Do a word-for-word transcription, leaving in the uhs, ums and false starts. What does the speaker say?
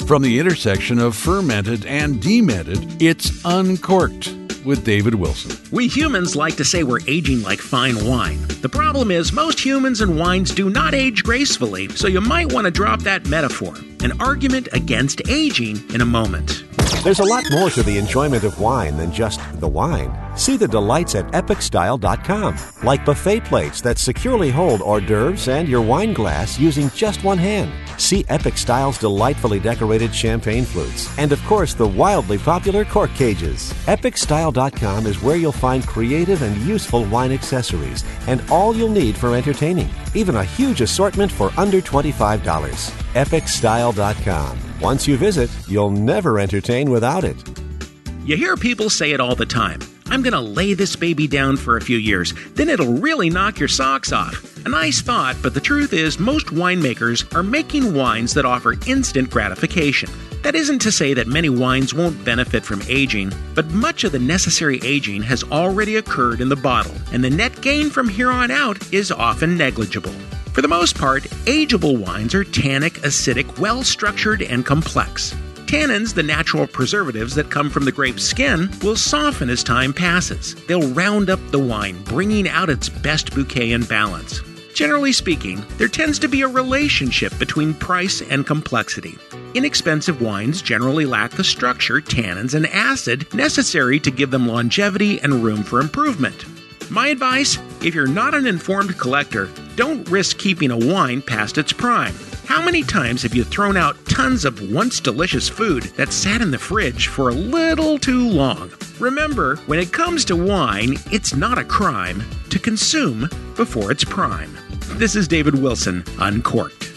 From the intersection of fermented and demented, it's Uncorked with David Wilson. We humans like to say we're aging like fine wine. The problem is most humans and wines do not age gracefully, so you might want to drop that metaphor. An argument against aging in a moment. There's a lot more to the enjoyment of wine than just the wine. See the delights at epic style dot com, like buffet plates that securely hold hors d'oeuvres and your wine glass using just one hand. See Epic Style's delightfully decorated champagne flutes, and of course the wildly popular cork cages. epic style dot com is where you'll find creative and useful wine accessories and all you'll need for entertaining. Even a huge assortment for under twenty-five dollars. epic style dot com. Once you visit, you'll never entertain without it. You hear people say it all the time. I'm going to lay this baby down for a few years, then it'll really knock your socks off. A nice thought, but the truth is most winemakers are making wines that offer instant gratification. That isn't to say that many wines won't benefit from aging, but much of the necessary aging has already occurred in the bottle, and the net gain from here on out is often negligible. For the most part, ageable wines are tannic, acidic, well-structured, and complex. Tannins, the natural preservatives that come from the grape's skin, will soften as time passes. They'll round up the wine, bringing out its best bouquet and balance. Generally speaking, there tends to be a relationship between price and complexity. Inexpensive wines generally lack the structure, tannins, and acid necessary to give them longevity and room for improvement. My advice, if you're not an informed collector, don't risk keeping a wine past its prime. How many times have you thrown out tons of once delicious food that sat in the fridge for a little too long? Remember, when it comes to wine, it's not a crime to consume before it's prime. This is David Wilson, Uncorked.